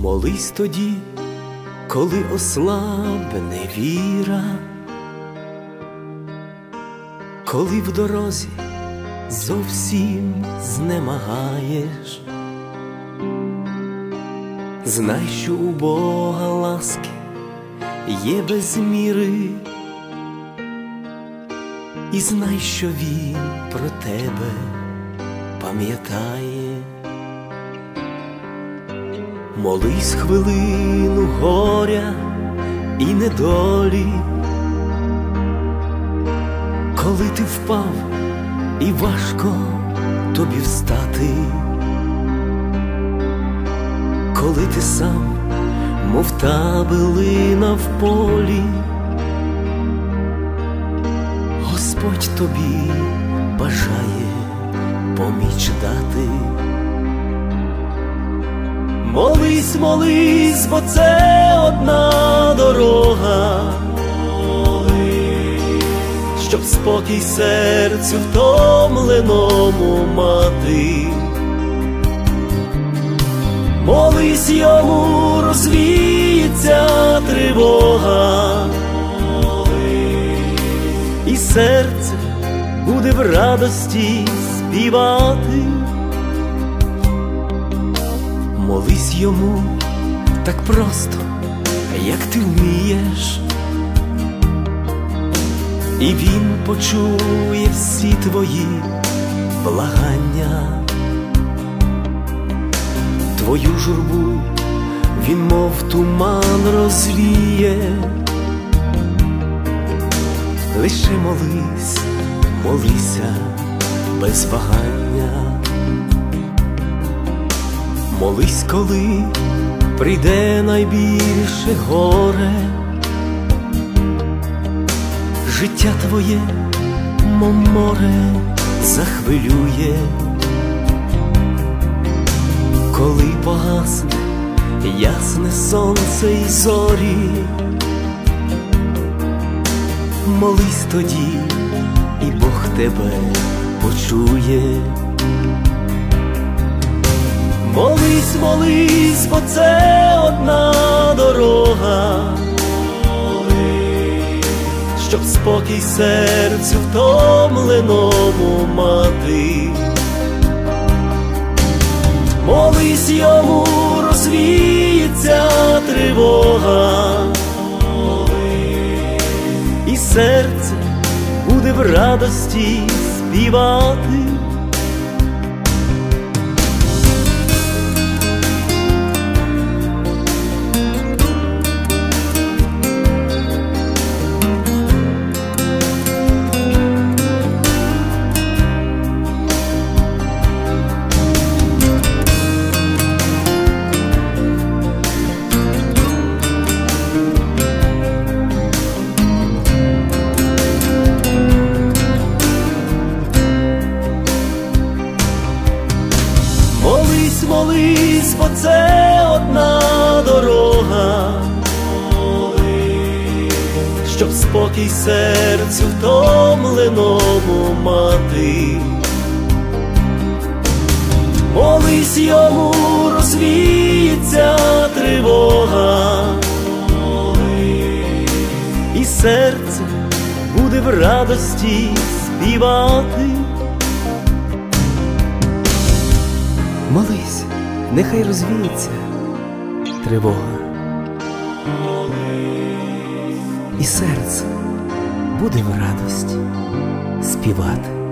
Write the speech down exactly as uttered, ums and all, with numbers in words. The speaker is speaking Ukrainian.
Молись тоді, коли ослабне віра, коли в дорозі зовсім знемагаєш. Знай, що у Бога ласки є без міри, і знай, що Він про тебе пам'ятає. Молись хвилину горя і недолі, коли ти впав і важко тобі встати, коли ти сам, мов та билина в полі, Господь тобі бажає поміч дати. Молись, молись, бо це одна дорога, щоб спокій серцю втомленому мати. Молись, йому розвіється тривога, і серце буде в радості співати. Молись йому так просто, як ти вмієш, і він почує всі твої благання. Твою журбу він мов туман розвіє. Лише молись, молися без вагання. Молись, коли прийде найбільше горе, життя твоє, мов море, захвилює. Коли погасне ясне сонце й зорі, молись тоді, і Бог тебе почує. Молись, молись, бо це одна дорога, щоб спокій серцю втомленому мати. Молись, йому розвіється тривога, і серце буде в радості співати. Молись, бо це одна дорога, щоб спокій серцю втомленому мати. Молись, йому розвіється тривога, і серце буде в радості співати. Молись, нехай розвіється тривога, і серце буде в радості співати.